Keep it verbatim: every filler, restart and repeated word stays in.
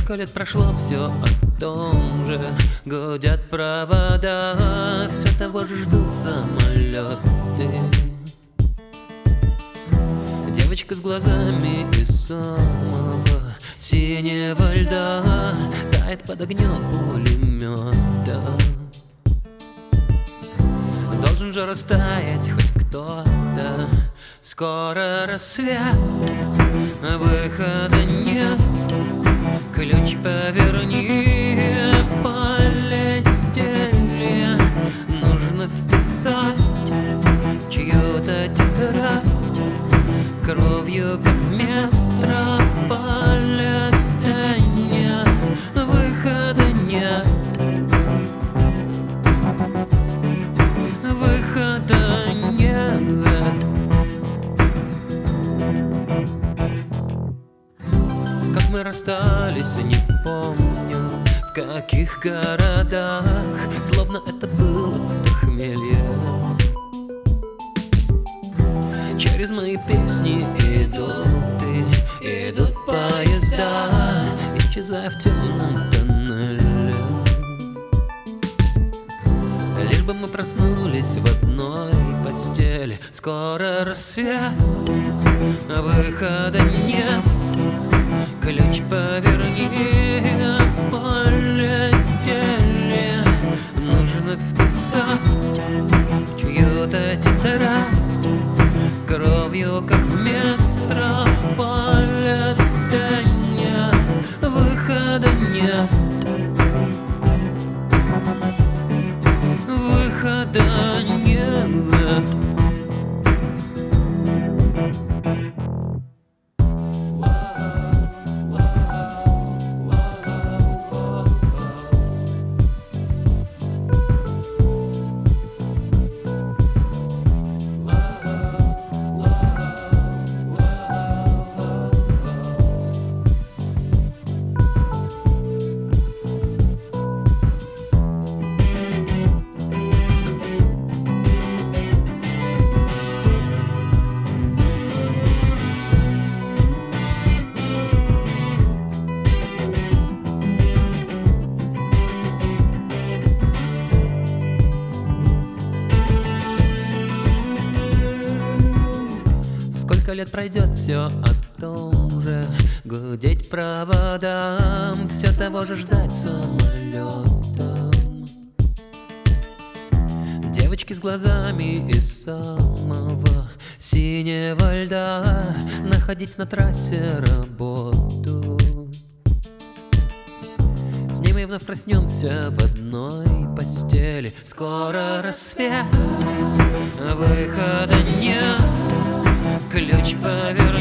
Сколько лет прошло, все о том же. Гудят провода, все того же ждут самолеты. Девочка с глазами из самого синего льда тает под огнем пулемета. Должен же растаять хоть кто-то. Скоро рассвет, выхода нет. Ключ поверни, полетели. Нужно вписать чью-то тетрадь кровью, как в метрополитене. Выхода нет. Выхода нет. Как мы расстались, не помню, в каких городах, словно это было в похмелье. Через мои песни идут и идут поезда, исчезая в темном тоннеле. Лишь бы мы проснулись в одной постели. Скоро рассвет, выхода нет. Ключ поверни, полетели. Нужно вписать чью-то тетрадь кровью, как в метрополитене. Выхода нет. Выхода нет. Сколько лет пройдет, все о том же. Гудеть проводам, все того же ждать самолетом. Девочки с глазами из самого синего льда находить на трассе работу. С ними вновь проснемся в одной постели. Скоро рассвет, выхода нет. Ключ поверни.